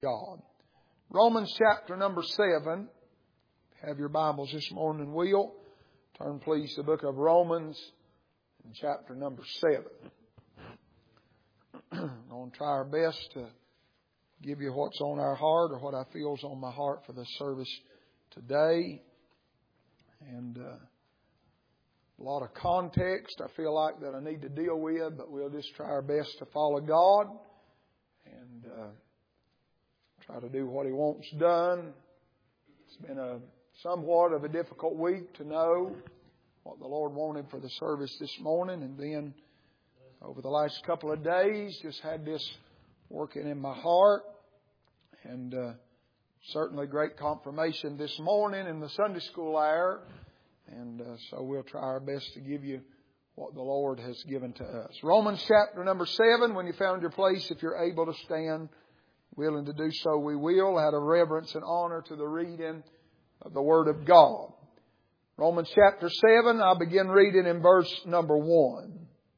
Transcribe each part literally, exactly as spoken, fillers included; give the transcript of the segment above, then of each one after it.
God. Romans chapter number seven. Have your Bibles this morning, will. Turn please to the book of Romans in chapter number seven. I'm going to try our best to give you what's on our heart or what I feel is on my heart for this service today. And uh, a lot of context I feel like that I need to deal with, but we'll just try our best to follow God and uh, try to do what He wants done. It's been a somewhat of a difficult week to know what the Lord wanted for the service this morning, and then over the last couple of days just had this working in my heart, and uh, certainly great confirmation this morning in the Sunday school hour, and uh, so we'll try our best to give you what the Lord has given to us. Romans chapter number seven, when you found your place, if you're able to stand, willing to do so, we will, out of reverence and honor to the reading of the Word of God. Romans chapter seven, I'll begin reading in verse number one.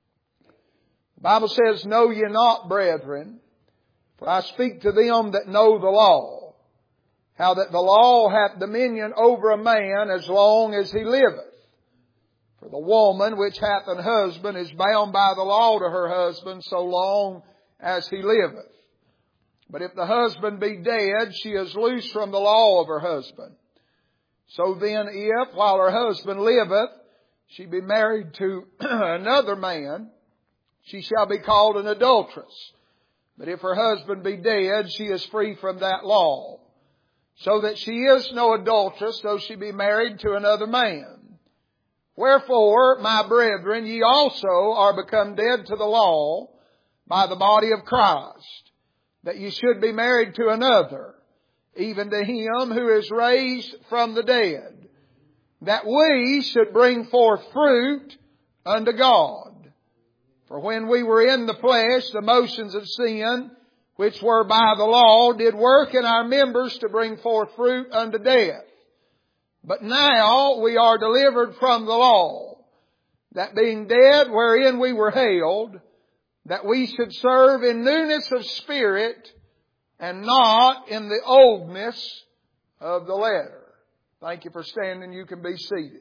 The Bible says, "Know ye not, brethren, for I speak to them that know the law, how that the law hath dominion over a man as long as he liveth. For the woman which hath an husband is bound by the law to her husband so long as he liveth. But if the husband be dead, she is loose from the law of her husband. So then if, while her husband liveth, she be married to another man, she shall be called an adulteress. But if her husband be dead, she is free from that law. So that she is no adulteress, though she be married to another man. Wherefore, my brethren, ye also are become dead to the law by the body of Christ, that ye should be married to another, even to Him who is raised from the dead, that we should bring forth fruit unto God. For when we were in the flesh, the motions of sin, which were by the law, did work in our members to bring forth fruit unto death. But now we are delivered from the law, that being dead wherein we were held, that we should serve in newness of spirit and not in the oldness of the letter." Thank you for standing. You can be seated.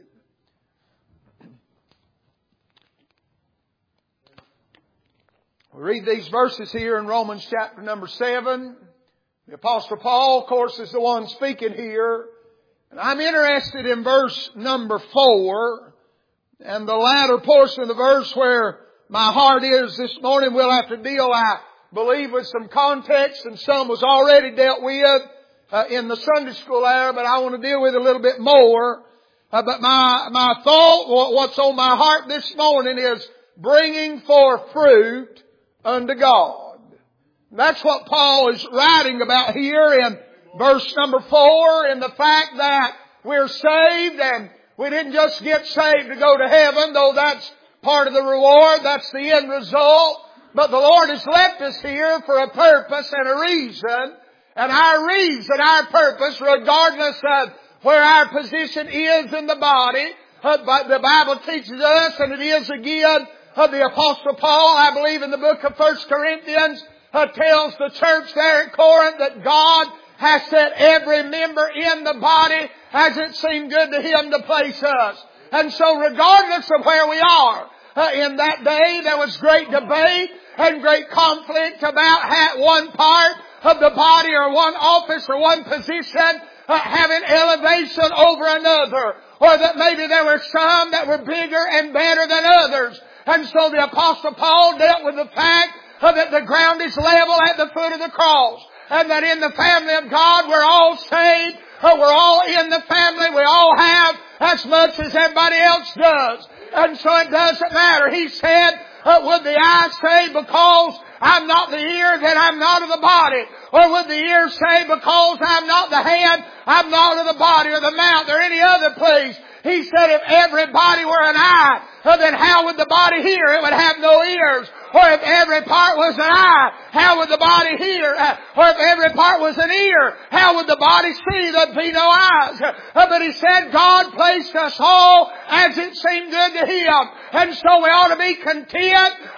We read these verses here in Romans chapter number seven. The Apostle Paul, of course, is the one speaking here. And I'm interested in verse number four and the latter portion of the verse where my heart is this morning. We'll have to deal, I believe, with some context, and some was already dealt with uh, in the Sunday school hour, but I want to deal with it a little bit more. Uh, but my, my thought, what's on my heart this morning is bringing forth fruit unto God. And that's what Paul is writing about here in verse number four, in the fact that we're saved, and we didn't just get saved to go to heaven, though that's part of the reward, that's the end result. But the Lord has left us here for a purpose and a reason. And our reason, our purpose, regardless of where our position is in the body, uh, but the Bible teaches us, and it is again of the Apostle Paul, I believe in the book of First Corinthians, uh, tells the church there at Corinth that God has set every member in the body as it seemed good to Him to place us. And so regardless of where we are, uh, in that day there was great debate and great conflict about how one part of the body or one office or one position uh, having elevation over another. Or that maybe there were some that were bigger and better than others. And so the Apostle Paul dealt with the fact uh, that the ground is level at the foot of the cross. And that in the family of God we're all saved. Uh, we're all in the family. We all have as much as everybody else does. And so it doesn't matter. He said, uh, would the eye say because I'm not the ear that I'm not of the body? Or would the ear say because I'm not the hand, I'm not of the body, or the mouth or any other place? He said if everybody were an eye, uh, then how would the body hear? It would have no ears. Or if every part was an eye, how would the body hear? Uh, or if every part was an ear, how would the body see? There'd be no eyes. Uh, but he said God placed us all as it seemed good to Him. And so we ought to be content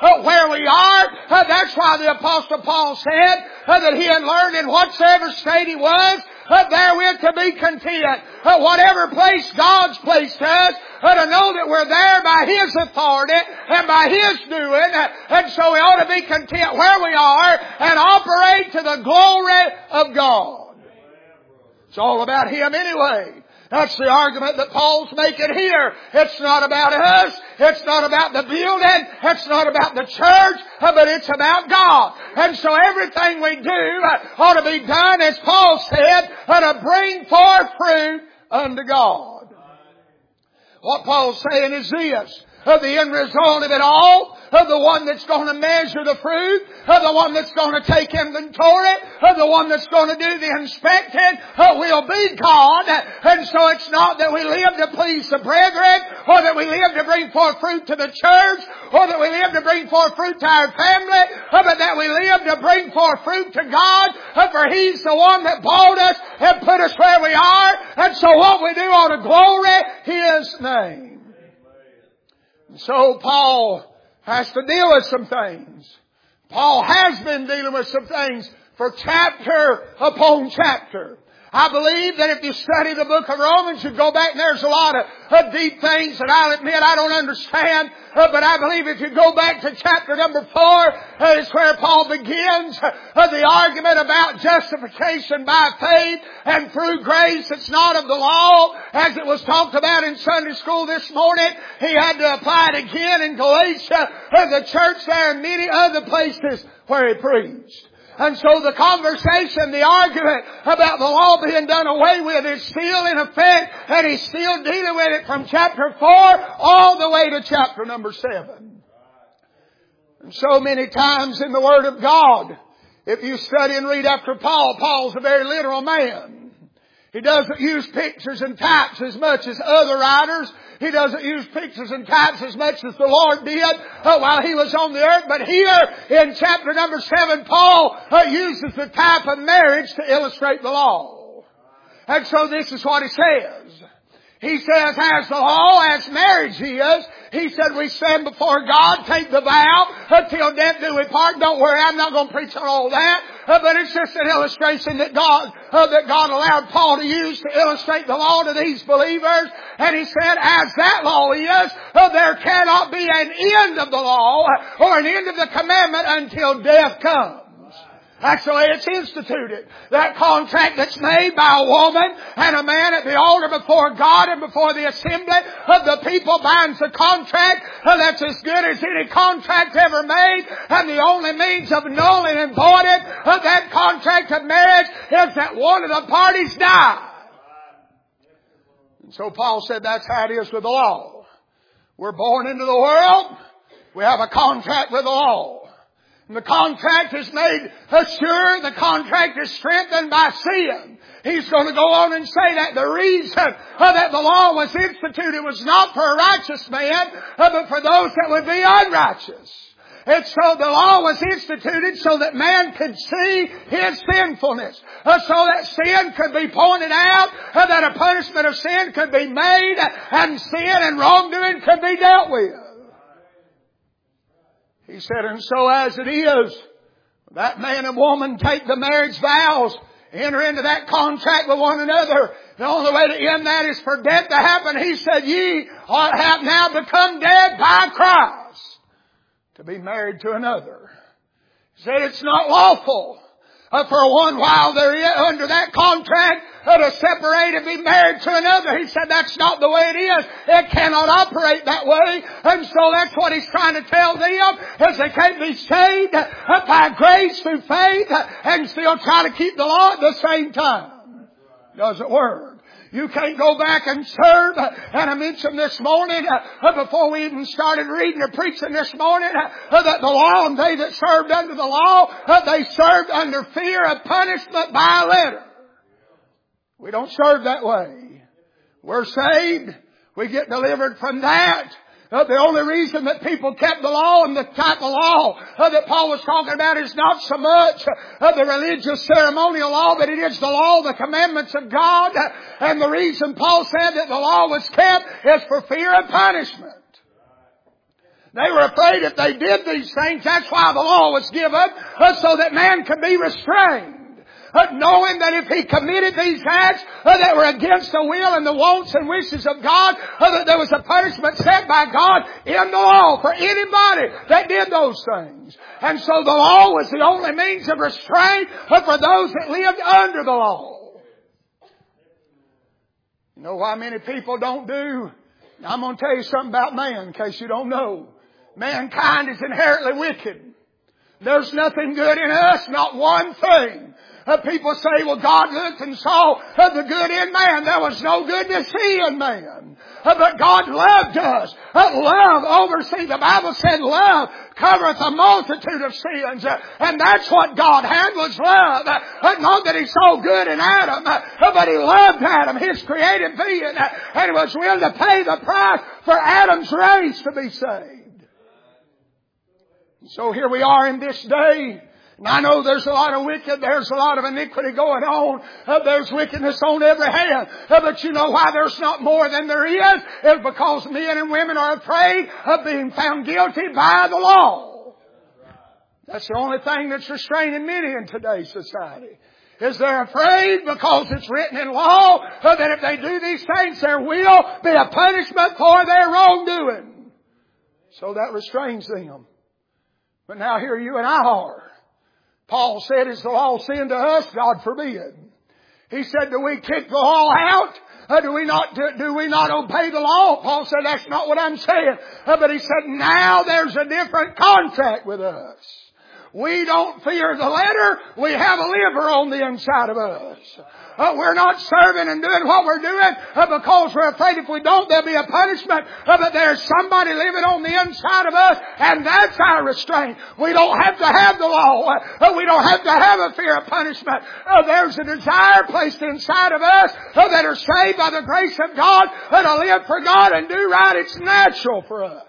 uh, where we are. Uh, that's why the Apostle Paul said uh, that he had learned in whatsoever state he was, uh, therewith to be content. Uh, whatever place God's placed us, uh, to know that we're there by His authority and by His doing. Uh, and so we ought to be content where we are and operate to the glory of God. It's all about Him anyway. That's the argument that Paul's making here. It's not about us. It's not about the building. It's not about the church. But it's about God. And so everything we do ought to be done, as Paul said, to bring forth fruit unto God. What Paul's saying is this. Of the end result of it all, of the one that's going to measure the fruit, of the one that's going to take inventory, of the one that's going to do the inspecting, uh, will be God. And so it's not that we live to please the brethren, or that we live to bring forth fruit to the church, or that we live to bring forth fruit to our family, uh, but that we live to bring forth fruit to God, uh, for He's the one that bought us and put us where we are. And so what we do ought to glory His name. So Paul has to deal with some things. Paul has been dealing with some things for chapter upon chapter. I believe that if you study the book of Romans, you go back and there's a lot of, of deep things that I'll admit I don't understand. Uh, but I believe if you go back to chapter number four, uh, is where Paul begins uh, the argument about justification by faith and through grace. It's not of the law, as it was talked about in Sunday school this morning. He had to apply it again in Galatia, uh, the church there, and many other places where he preached. And so the conversation, the argument about the law being done away with is still in effect, and he's still dealing with it from chapter four all the way to chapter number seven. And so many times in the Word of God, if you study and read after Paul, Paul's a very literal man. He doesn't use pictures and types as much as other writers. He doesn't use pictures and types as much as the Lord did uh, while He was on the earth. But here in chapter number seven, Paul uh, uses the type of marriage to illustrate the law. And so this is what he says. He says, as the law, as marriage is, he said, we stand before God, take the vow, until death do we part. Don't worry, I'm not going to preach on all that. Uh, but it's just an illustration that God, uh, that God allowed Paul to use to illustrate the law to these believers. And he said, as that law is, uh, there cannot be an end of the law or an end of the commandment until death comes. That's the way it's instituted. That contract that's made by a woman and a man at the altar before God and before the assembly of the people binds the contract uh, that's as good as any contract ever made. And the only means of nulling and voiding of that contract of marriage is that one of the parties die. And so Paul said that's how it is with the law. We're born into the world. We have a contract with the law. And the contract is made sure. The contract is strengthened by sin. He's going to go on and say that the reason uh, that the law was instituted was not for a righteous man, uh, but for those that would be unrighteous. And so the law was instituted so that man could see his sinfulness, uh, so that sin could be pointed out, uh, that a punishment of sin could be made, and sin and wrongdoing could be dealt with. He said, and so as it is, that man and woman take the marriage vows, enter into that contract with one another. The only way to end that is for death to happen. He said, ye have now become dead by Christ to be married to another. He said, it's not lawful uh, for one while they're under that contract uh, to separate and be married to another. He said that's not the way it is. It cannot operate that way. And so that's what he's trying to tell them, is they can't be saved uh, by grace through faith uh, and still try to keep the law at the same time. Doesn't work. You can't go back and serve. And I mentioned this morning, uh, before we even started reading or preaching this morning, uh, that the law and they that served under the law, uh, they served under fear of punishment by a letter. We don't serve that way. We're saved. We get delivered from that. Uh, the only reason that people kept the law and the type of law uh, that Paul was talking about is not so much uh, the religious ceremonial law, but it is the law, the commandments of God. Uh, and the reason Paul said that the law was kept is for fear of punishment. They were afraid if they did these things, that's why the law was given, uh, so that man could be restrained. Uh, knowing that if he committed these acts uh, that were against the will and the wants and wishes of God, uh, that there was a punishment set by God in the law for anybody that did those things. And so the law was the only means of restraint uh, for those that lived under the law. You know why many people don't do? I'm going to tell you something about man in case you don't know. Mankind is inherently wicked. There's nothing good in us, not one thing. Uh, people say, well, God looked and saw uh, the good in man. There was no good to see in man. Uh, but God loved us. Uh, love oversees. The Bible said love covereth a multitude of sins. Uh, and that's what God had was love. Uh, uh, not that He saw good in Adam, uh, but He loved Adam, His created being. Uh, and He was willing to pay the price for Adam's race to be saved. So here we are in this day. And I know there's a lot of wicked, there's a lot of iniquity going on. Uh, there's wickedness on every hand. Uh, but you know why there's not more than there is? It's because men and women are afraid of being found guilty by the law. That's the only thing that's restraining many in today's society. Is they're afraid because it's written in law uh, that if they do these things there will be a punishment for their wrongdoing. So that restrains them. But now here you and I are. Paul said, is the law sin to us? God forbid. He said, do we kick the law out? Uh, do we not, do, do we not obey the law? Paul said, that's not what I'm saying. Uh, but he said, now there's a different contract with us. We don't fear the letter. We have a liver on the inside of us. Uh, we're not serving and doing what we're doing uh, because we're afraid if we don't there'll be a punishment. Uh, but there's somebody living on the inside of us, and that's our restraint. We don't have to have the law. Uh, we don't have to have a fear of punishment. Uh, there's a desire placed inside of us uh, that are saved by the grace of God uh, to live for God and do right. It's natural for us.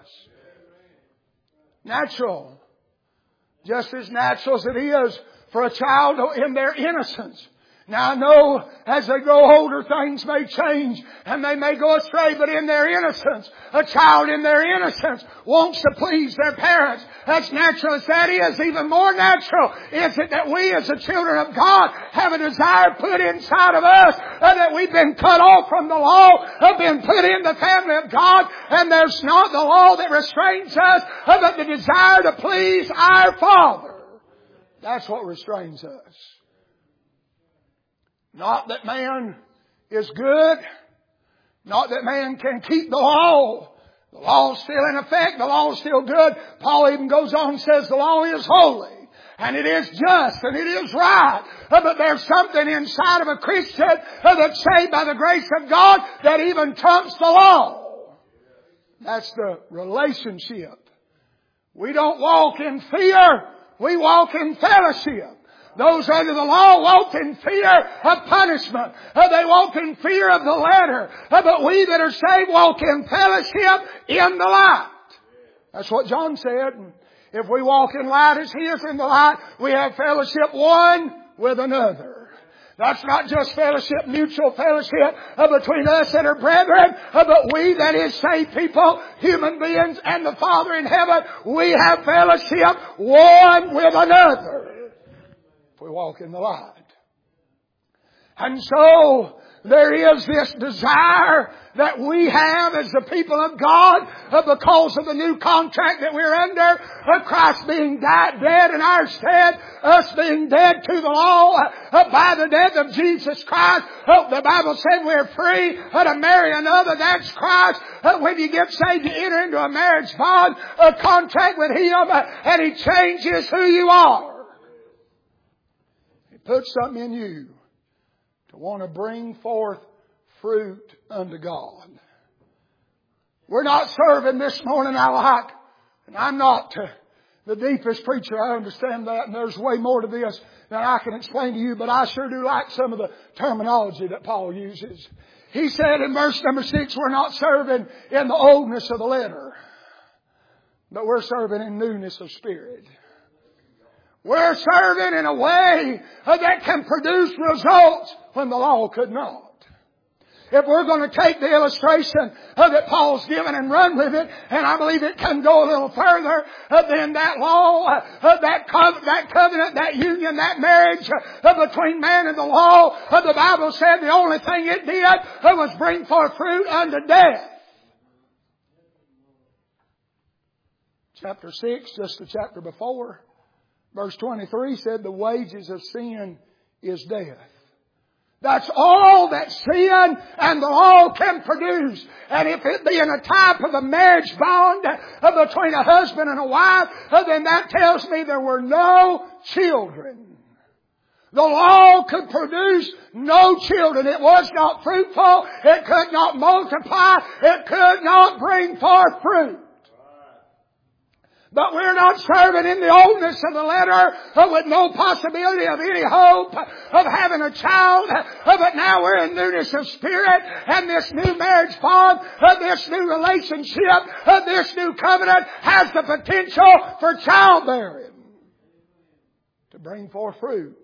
Natural. Just as natural as it is for a child in their innocence. Now I know as they grow older things may change and they may go astray, but in their innocence, a child in their innocence wants to please their parents. As natural as that is, even more natural is it that we as the children of God have a desire put inside of us uh, that we've been cut off from the law, have been put in the family of God, and there's not the law that restrains us, uh, but the desire to please our Father. That's what restrains us. Not that man is good. Not that man can keep the law. The law is still in effect. The law is still good. Paul even goes on and says the law is holy. And it is just and it is right. Uh, but there's something inside of a Christian uh, that's saved by the grace of God that even trumps the law. That's the relationship. We don't walk in fear. We walk in fellowship. Those under the law walk in fear of punishment. Uh, they walk in fear of the letter. Uh, but we that are saved walk in fellowship in the light. That's what John said. And if we walk in light as He is in the light, we have fellowship one with another. That's not just fellowship, mutual fellowship uh, between us and our brethren, uh, but we, that is saved people, human beings, and the Father in heaven, we have fellowship one with another. If we walk in the light. And so there is this desire that we have as the people of God uh, because of the new contract that we're under, uh, Christ being died, dead in our stead, us being dead to the law uh, uh, by the death of Jesus Christ. Uh, the Bible said we're free uh, to marry another. That's Christ. Uh, when you get saved, you enter into a marriage bond, a contract with Him, uh, and He changes who you are. Put something in you to want to bring forth fruit unto God. We're not serving this morning, I like, and I'm not uh, the deepest preacher, I understand that, and there's way more to this than I can explain to you, but I sure do like some of the terminology that Paul uses. He said in verse number six, we're not serving in the oldness of the letter, but we're serving in newness of spirit. We're serving in a way that can produce results when the law could not. If we're going to take the illustration uh, that Paul's given and run with it, and I believe it can go a little further uh, than that law, uh, uh, that, co- that covenant, that union, that marriage uh, between man and the law, uh, the Bible said the only thing it did uh, was bring forth fruit unto death. Chapter six, just the chapter before, verse twenty-three said the wages of sin is death. That's all that sin and the law can produce. And if it be in a type of a marriage bond uh, between a husband and a wife, uh, then that tells me there were no children. The law could produce no children. It was not fruitful. It could not multiply. It could not bring forth fruit. But we're not serving in the oldness of the letter uh, with no possibility of any hope of having a child. Uh, but now we're in newness of spirit, and this new marriage bond, uh, this new relationship, uh, this new covenant has the potential for childbearing to bring forth fruit.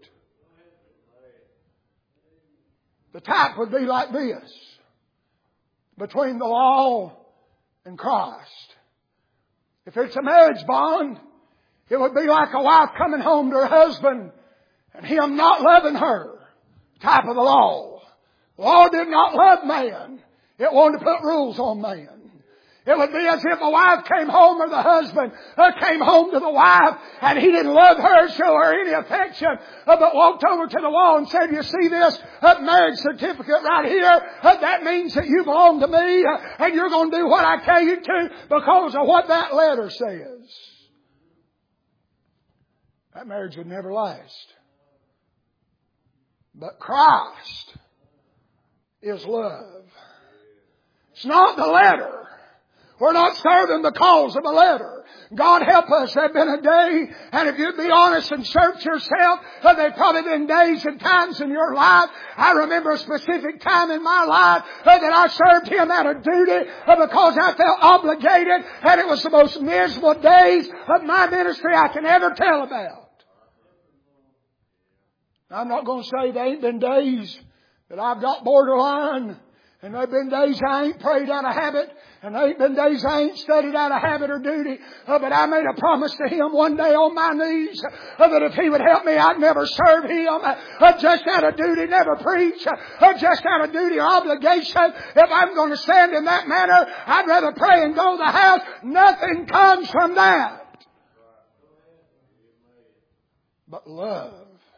The type would be like this: between the law and Christ. If it's a marriage bond, it would be like a wife coming home to her husband and him not loving her. Type of the law. The law did not love man. It wanted to put rules on man. It would be as if a wife came home, or the husband uh, came home to the wife, and he didn't love her, show her any affection, uh, but walked over to the wall and said, "You see this uh, marriage certificate right here? Uh, that means that you belong to me, uh, and you're going to do what I tell you to because of what that letter says." That marriage would never last. But Christ is love. It's not the letter. We're not serving because of a letter. God help us. There's been a day, and if you'd be honest and search yourself, uh, there's probably been days and times in your life. I remember a specific time in my life uh, that I served Him out of duty uh, because I felt obligated, and it was the most miserable days of my ministry I can ever tell about. I'm not going to say there ain't been days that I've got borderline, and there have been days I ain't prayed out of habit, and there ain't been days I ain't studied out of habit or duty. Uh, but I made a promise to Him one day on my knees uh, that if He would help me, I'd never serve Him uh, just out of duty, never preach, uh, just out of duty or obligation. If I'm going to stand in that manner, I'd rather pray and go to the house. Nothing comes from that but love.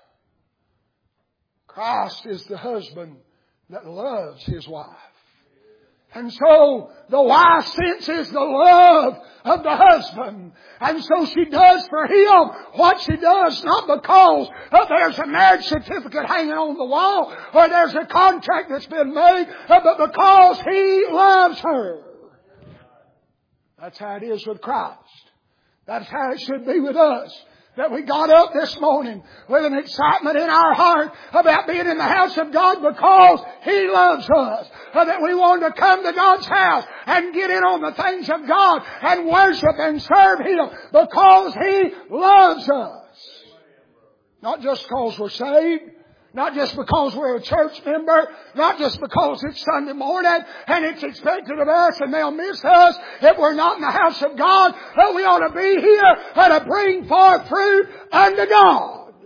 Christ is the husband that loves his wife. And so the wife senses the love of the husband. And so she does for him what she does, not because uh, there's a marriage certificate hanging on the wall or there's a contract that's been made, uh, but because he loves her. That's how it is with Christ. That's how it should be with us. That we got up this morning with an excitement in our heart about being in the house of God because He loves us. That we want to come to God's house and get in on the things of God and worship and serve Him because He loves us. Not just because we're saved. Not just because we're a church member. Not just because it's Sunday morning and it's expected of us and they'll miss us if we're not in the house of God. But we ought to be here and to bring forth fruit unto God.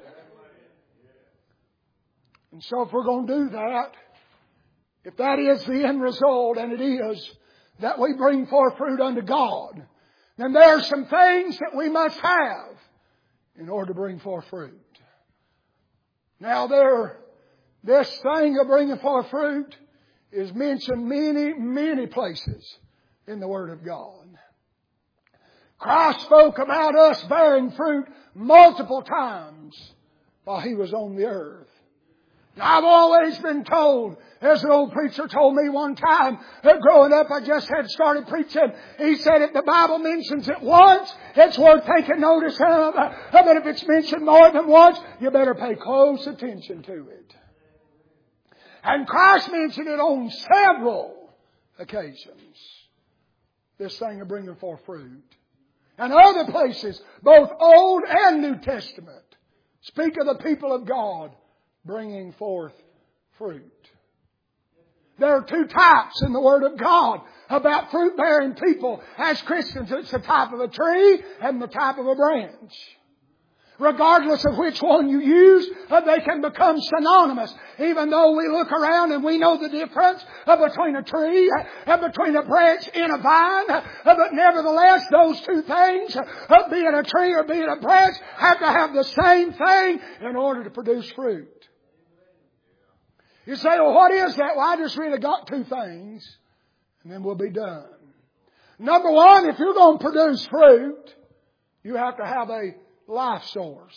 And so if we're going to do that, if that is the end result, and it is, that we bring forth fruit unto God, then there are some things that we must have in order to bring forth fruit. Now there, this thing of bringing forth fruit is mentioned many, many places in the Word of God. Christ spoke about us bearing fruit multiple times while He was on the earth. Now, I've always been told, as an old preacher told me one time, that growing up I just had started preaching. He said if the Bible mentions it once, it's worth taking notice of. But if it's mentioned more than once, you better pay close attention to it. And Christ mentioned it on several occasions. This thing of bringing forth fruit. And other places, both Old and New Testament, speak of the people of God bringing forth fruit. There are two types in the Word of God about fruit-bearing people. As Christians, it's the type of a tree and the type of a branch. Regardless of which one you use, they can become synonymous. Even though we look around and we know the difference between a tree and between a branch in a vine. But nevertheless, those two things, being a tree or being a branch, have to have the same thing in order to produce fruit. You say, well, what is that? Well, I just really got two things, and then we'll be done. Number one, if you're going to produce fruit, you have to have a life source.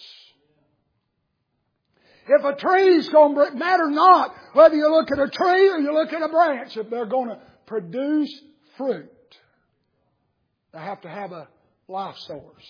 If a tree is going to matter not whether you look at a tree or you look at a branch, if they're going to produce fruit, they have to have a life source.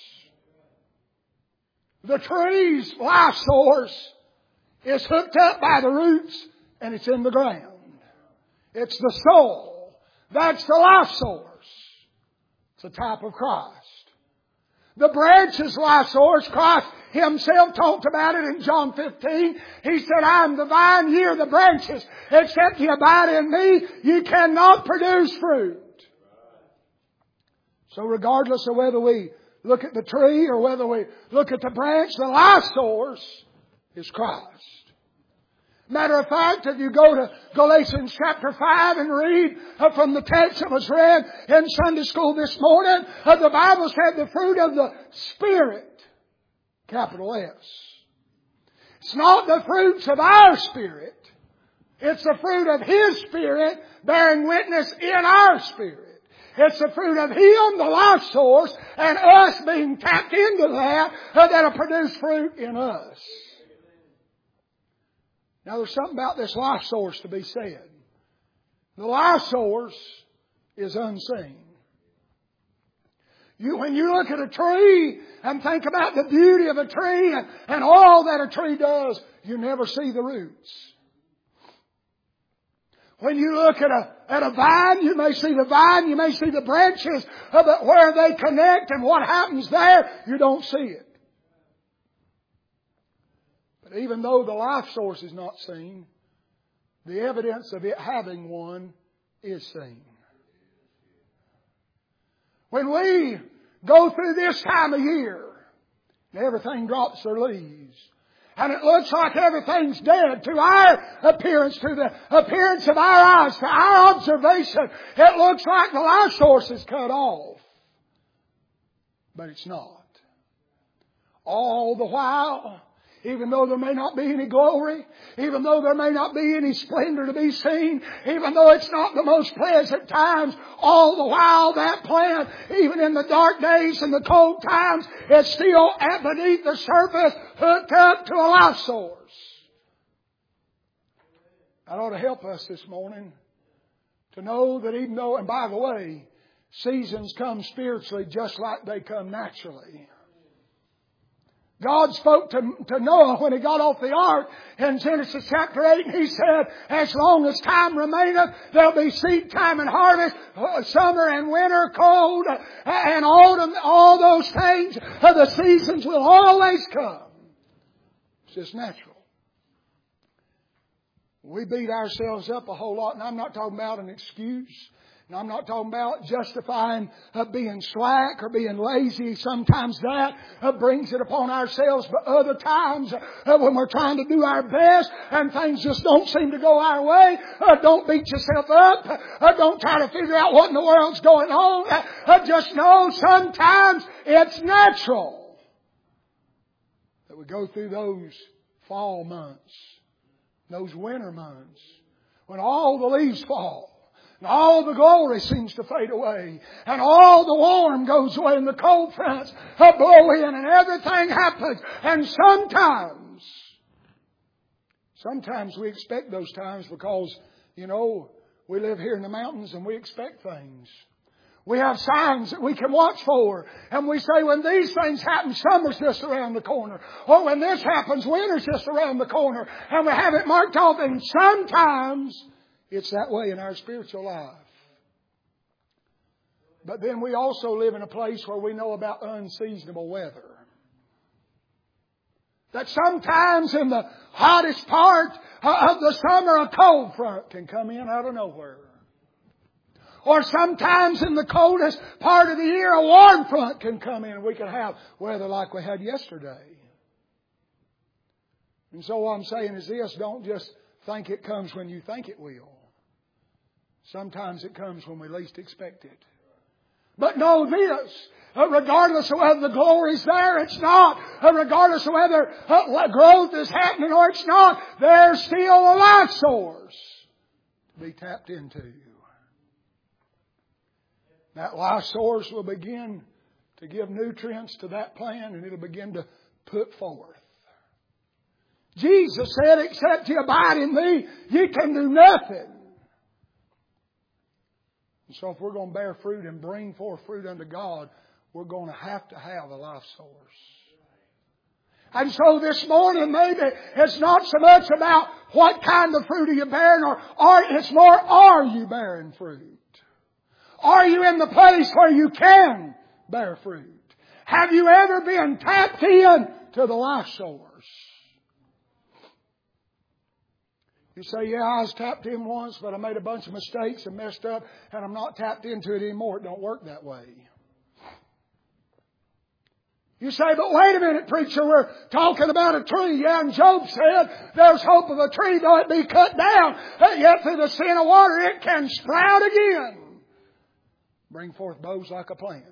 The tree's life source is hooked up by the roots and it's in the ground. It's the soul. That's the life source. It's a type of Christ. The branch's life source, Christ Himself talked about it in John fifteen. He said, I am the vine, ye are the branches. Except ye abide in me, ye cannot produce fruit. So regardless of whether we look at the tree or whether we look at the branch, the life source is Christ. Matter of fact, if you go to Galatians chapter five and read from the text that was read in Sunday school this morning, the Bible said the fruit of the Spirit, capital S. It's not the fruits of our spirit. It's the fruit of His Spirit bearing witness in our spirit. It's the fruit of Him, the life source, and us being tapped into that that'll produce fruit in us. Now there's something about this life source to be said. The life source is unseen. You, when you look at a tree and think about the beauty of a tree and, and all that a tree does, you never see the roots. When you look at a, at a vine, you may see the vine, you may see the branches, but where they connect and what happens there, you don't see it. Even though the life source is not seen, the evidence of it having one is seen. When we go through this time of year, everything drops their leaves, and it looks like everything's dead to our appearance, to the appearance of our eyes, to our observation, it looks like the life source is cut off. But it's not. All the while, even though there may not be any glory, even though there may not be any splendor to be seen, even though it's not the most pleasant times, all the while that plant, even in the dark days and the cold times, is still at beneath the surface, hooked up to a life source. That ought to help us this morning to know that even though, and by the way, seasons come spiritually just like they come naturally. God spoke to, to Noah when he got off the ark in Genesis chapter eight, and He said, as long as time remaineth, there'll be seed time and harvest, summer and winter, cold and autumn, all those things. The seasons will always come. It's just natural. We beat ourselves up a whole lot, and I'm not talking about an excuse. And I'm not talking about justifying uh, being slack or being lazy. Sometimes that uh, brings it upon ourselves. But other times, uh, when we're trying to do our best and things just don't seem to go our way, uh, don't beat yourself up. Uh, don't try to figure out what in the world's going on. Uh, uh, just know sometimes it's natural that we go through those fall months, those winter months, when all the leaves fall. And all the glory seems to fade away. And all the warm goes away and the cold fronts blow in and everything happens. And sometimes, sometimes we expect those times because, you know, we live here in the mountains and we expect things. We have signs that we can watch for. And we say when these things happen, summer's just around the corner. Or when this happens, winter's just around the corner. And we have it marked off. And sometimes it's that way in our spiritual life. But then we also live in a place where we know about unseasonable weather. That sometimes in the hottest part of the summer, a cold front can come in out of nowhere. Or sometimes in the coldest part of the year, a warm front can come in and we can have weather like we had yesterday. And so what I'm saying is this, don't just think it comes when you think it will. Sometimes it comes when we least expect it. But know this, regardless of whether the glory's there, it's not. Regardless of whether growth is happening or it's not, there's still a life source to be tapped into. That life source will begin to give nutrients to that plant and it'll begin to put forth. Jesus said, except you abide in me, you can do nothing. And so if we're going to bear fruit and bring forth fruit unto God, we're going to have to have a life source. And so this morning maybe it's not so much about what kind of fruit are you bearing, or, or it's more, are you bearing fruit? Are you in the place where you can bear fruit? Have you ever been tapped in to the life source? You say, yeah, I was tapped in once, but I made a bunch of mistakes and messed up, and I'm not tapped into it anymore. It don't work that way. You say, but wait a minute, preacher, we're talking about a tree. Yeah, and Job said there's hope of a tree, though it be cut down, yet through the sin of water it can sprout again. Bring forth boughs like a plant.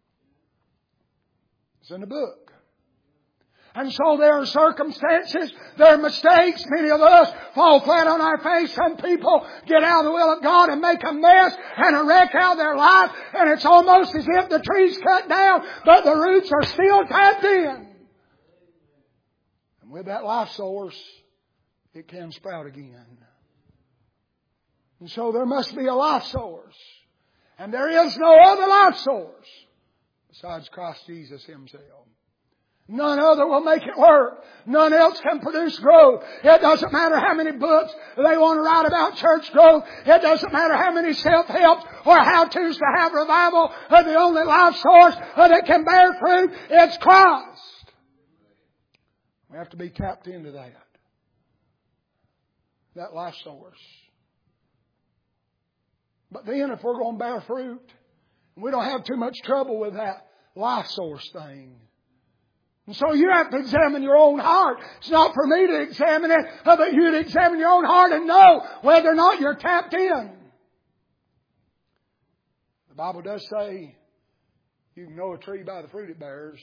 It's in the book. And so there are circumstances, there are mistakes. Many of us fall flat on our face. Some people get out of the will of God and make a mess and a wreck out of their life. And it's almost as if the tree's cut down, but the roots are still tapped in. And with that life source, it can sprout again. And so there must be a life source. And there is no other life source besides Christ Jesus Himself. None other will make it work. None else can produce growth. It doesn't matter how many books they want to write about church growth. It doesn't matter how many self-helps or how-tos to have revival. The only life source that can bear fruit is Christ. We have to be tapped into that. That life source. But then if we're going to bear fruit, we don't have too much trouble with that life source thing. And so you have to examine your own heart. It's not for me to examine it, but you to examine your own heart and know whether or not you're tapped in. The Bible does say you can know a tree by the fruit it bears.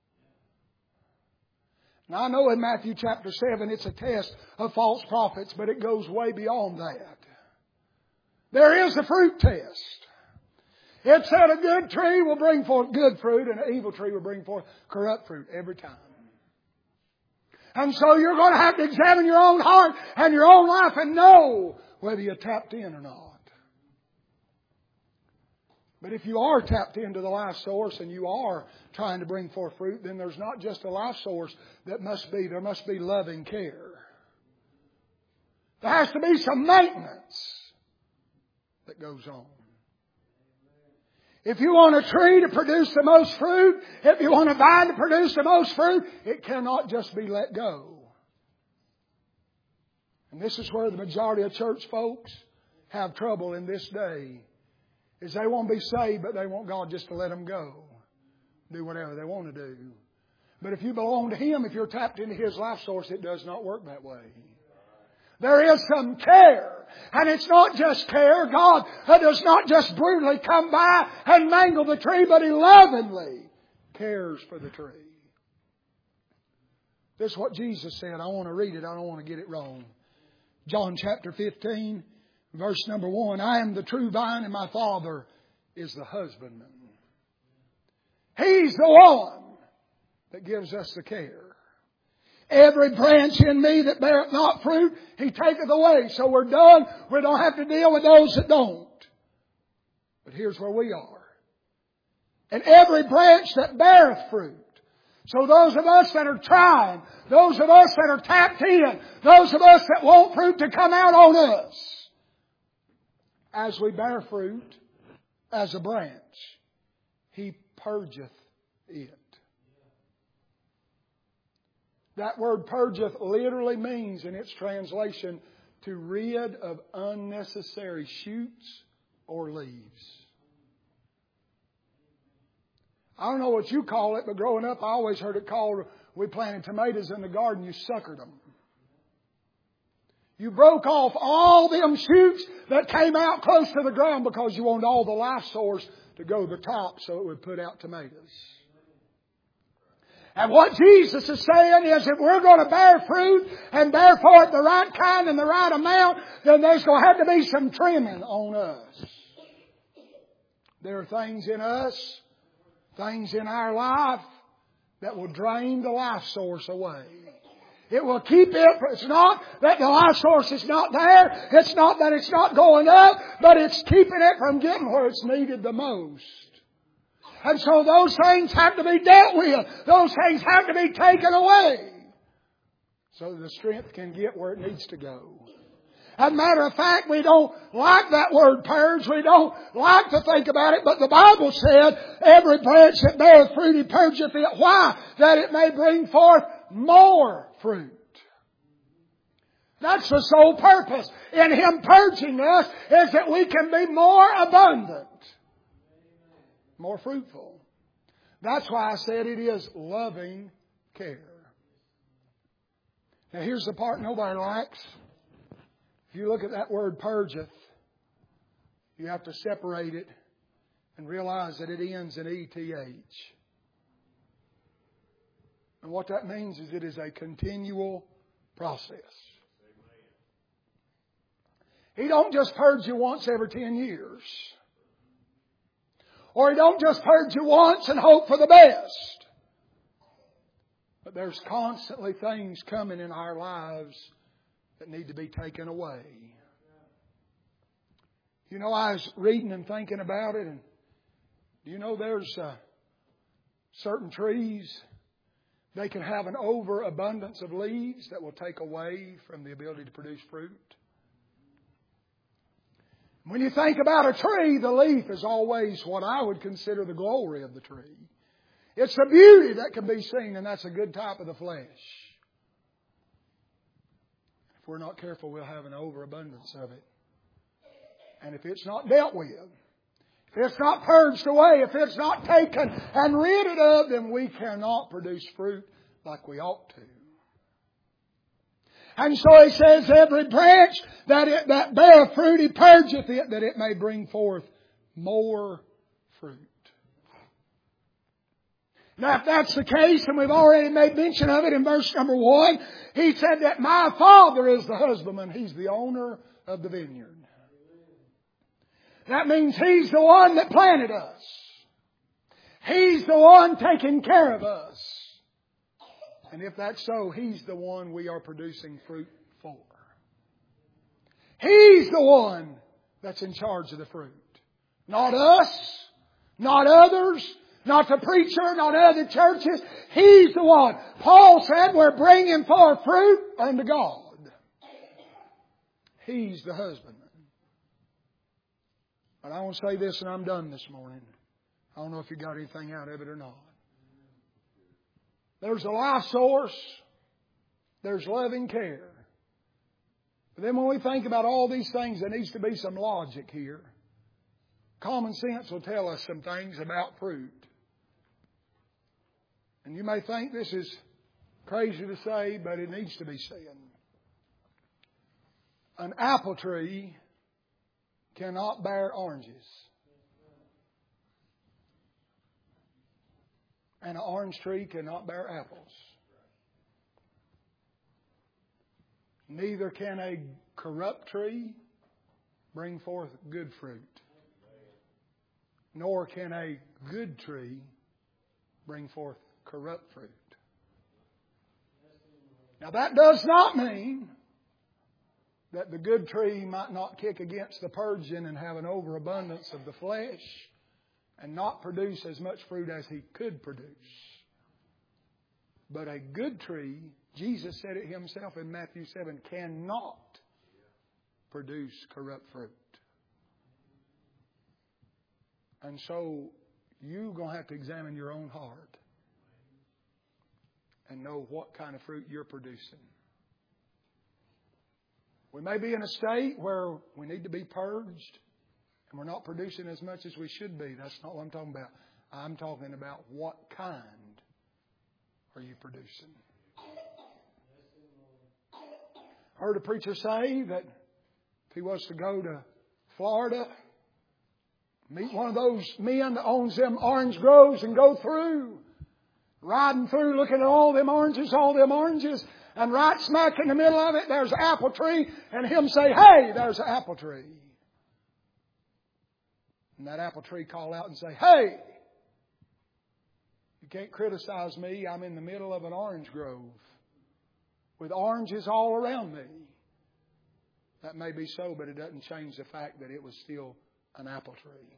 Now I know in Matthew chapter seven it's a test of false prophets, but it goes way beyond that. There is a fruit test. It said a good tree will bring forth good fruit and an evil tree will bring forth corrupt fruit every time. And so you're going to have to examine your own heart and your own life and know whether you're tapped in or not. But if you are tapped into the life source and you are trying to bring forth fruit, then there's not just a life source that must be, there must be loving care. There has to be some maintenance that goes on. If you want a tree to produce the most fruit, if you want a vine to produce the most fruit, it cannot just be let go. And this is where the majority of church folks have trouble in this day, is they won't be saved, but they want God just to let them go. Do whatever they want to do. But if you belong to Him, if you're tapped into His life source, it does not work that way. There is some care. And it's not just care. God does not just brutally come by and mangle the tree, but He lovingly cares for the tree. This is what Jesus said. I want to read it. I don't want to get it wrong. John chapter fifteen, verse number one. I am the true vine and my Father is the husbandman. He's the one that gives us the care. Every branch in me that beareth not fruit, He taketh away. So we're done. We don't have to deal with those that don't. But here's where we are. And every branch that beareth fruit. So those of us that are trying, those of us that are tapped in, those of us that want fruit to come out on us, as we bear fruit as a branch, He purgeth it. That word purgeth literally means in its translation to rid of unnecessary shoots or leaves. I don't know what you call it, but growing up I always heard it called, we planted tomatoes in the garden, you suckered them. You broke off all them shoots that came out close to the ground because you wanted all the life source to go to the top so it would put out tomatoes. And what Jesus is saying is if we're going to bear fruit and bear forth the right kind and the right amount, then there's going to have to be some trimming on us. There are things in us, things in our life that will drain the life source away. It will keep it. It's not that the life source is not there. It's not that it's not going up, but it's keeping it from getting where it's needed the most. And so those things have to be dealt with. Those things have to be taken away so that the strength can get where it needs to go. As a matter of fact, we don't like that word purge. We don't like to think about it. But the Bible said, every branch that beareth fruit, He purgeth it. Why? That it may bring forth more fruit. That's the sole purpose in Him purging us, is that we can be more abundant, more fruitful. That's why I said it is loving care. Now here's the part nobody likes. If you look at that word purgeth, you have to separate it and realize that it ends in E T H. And what that means is it is a continual process. He don't just purge you once every ten years. Or He don't just purge you once and hope for the best. But there's constantly things coming in our lives that need to be taken away. You know, I was reading and thinking about it, and do you know there's uh, certain trees, they can have an overabundance of leaves that will take away from the ability to produce fruit. When you think about a tree, the leaf is always what I would consider the glory of the tree. It's the beauty that can be seen, and that's a good type of the flesh. If we're not careful, we'll have an overabundance of it. And if it's not dealt with, if it's not purged away, if it's not taken and rid of, then we cannot produce fruit like we ought to. And so He says, every branch that it, that beareth fruit, He purgeth it, that it may bring forth more fruit. Now, if that's the case, and we've already made mention of it in verse number one, He said that my Father is the husbandman. He's the owner of the vineyard. That means He's the one that planted us. He's the one taking care of us. And if that's so, He's the one we are producing fruit for. He's the one that's in charge of the fruit. Not us, not others, not the preacher, not other churches. He's the one. Paul said we're bringing forth fruit unto God. He's the husbandman. But I want to say this and I'm done this morning. I don't know if you got anything out of it or not. There's a life source. There's loving care. But then when we think about all these things, there needs to be some logic here. Common sense will tell us some things about fruit. And you may think this is crazy to say, but it needs to be said. An apple tree cannot bear oranges. And an orange tree cannot bear apples. Neither can a corrupt tree bring forth good fruit. Nor can a good tree bring forth corrupt fruit. Now that does not mean that the good tree might not kick against the purging and have an overabundance of the flesh and not produce as much fruit as he could produce. But a good tree, Jesus said it Himself in Matthew seven, cannot produce corrupt fruit. And so you're going to have to examine your own heart and know what kind of fruit you're producing. We may be in a state where we need to be purged and we're not producing as much as we should be. That's not what I'm talking about. I'm talking about what kind are you producing. I heard a preacher say that if he was to go to Florida, meet one of those men that owns them orange groves and go through, riding through, looking at all them oranges, all them oranges, and right smack in the middle of it, there's an apple tree, and him say, "Hey, there's an apple tree." And that apple tree call out and say, "Hey, you can't criticize me. I'm in the middle of an orange grove with oranges all around me." That may be so, but it doesn't change the fact that it was still an apple tree.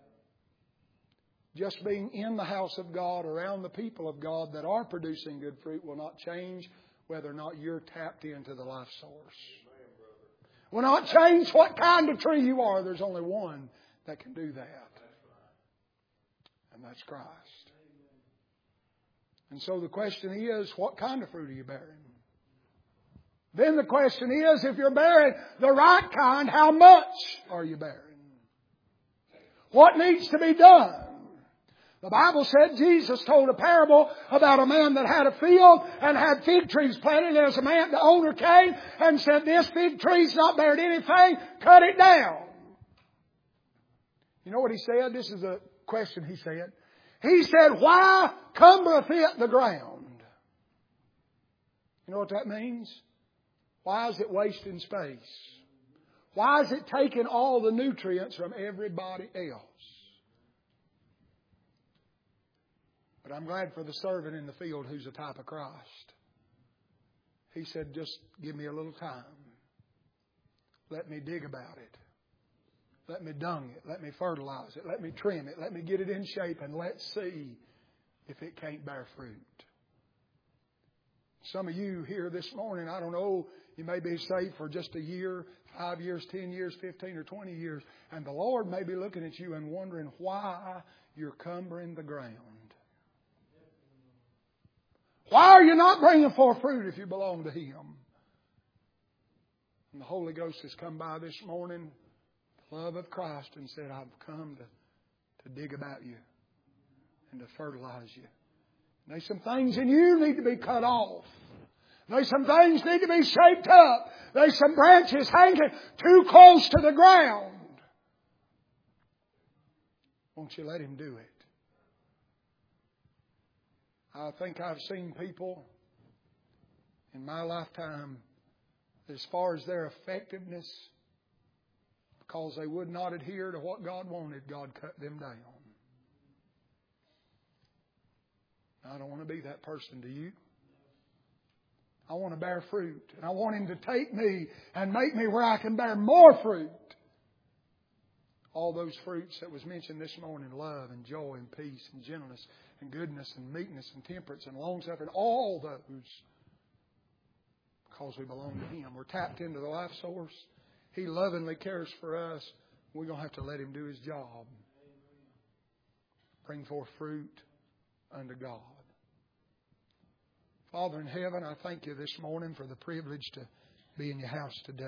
Just being in the house of God, around the people of God that are producing good fruit, will not change whether or not you're tapped into the life source. Will not change what kind of tree you are. There's only one that can do that. And that's Christ. And so the question is, what kind of fruit are you bearing? Then the question is, if you're bearing the right kind, how much are you bearing? What needs to be done? The Bible said Jesus told a parable about a man that had a field and had fig trees planted. There's a man, the owner came and said, "This fig tree's not bearing anything. Cut it down." You know what he said? This is a question he said. He said, "Why cumbereth it the ground?" You know what that means? Why is it wasting space? Why is it taking all the nutrients from everybody else? But I'm glad for the servant in the field who's a type of Christ. He said, "Just give me a little time. Let me dig about it. Let me dung it. Let me fertilize it. Let me trim it. Let me get it in shape, and let's see if it can't bear fruit." Some of you here this morning, I don't know, you may be saved for just a year, five years, ten years, fifteen or twenty years. And the Lord may be looking at you and wondering why you're cumbering the ground. Why are you not bringing forth fruit if you belong to Him? And the Holy Ghost has come by this morning, the love of Christ, and said, "I've come to, to dig about you and to fertilize you. There's some things in you need to be cut off. There's some things need to be shaped up. There's some branches hanging too close to the ground. Won't you let Him do it?" I think I've seen people in my lifetime, as far as their effectiveness, because they would not adhere to what God wanted, God cut them down. I don't want to be that person, do you? I want to bear fruit. And I want Him to take me and make me where I can bear more fruit. All those fruits that was mentioned this morning, love and joy and peace and gentleness and goodness and meekness and temperance and long-suffering, all those, because we belong to Him. We're tapped into the life source. He lovingly cares for us. We're going to have to let Him do His job. Bring forth fruit unto God. Father in heaven, I thank You this morning for the privilege to be in Your house today.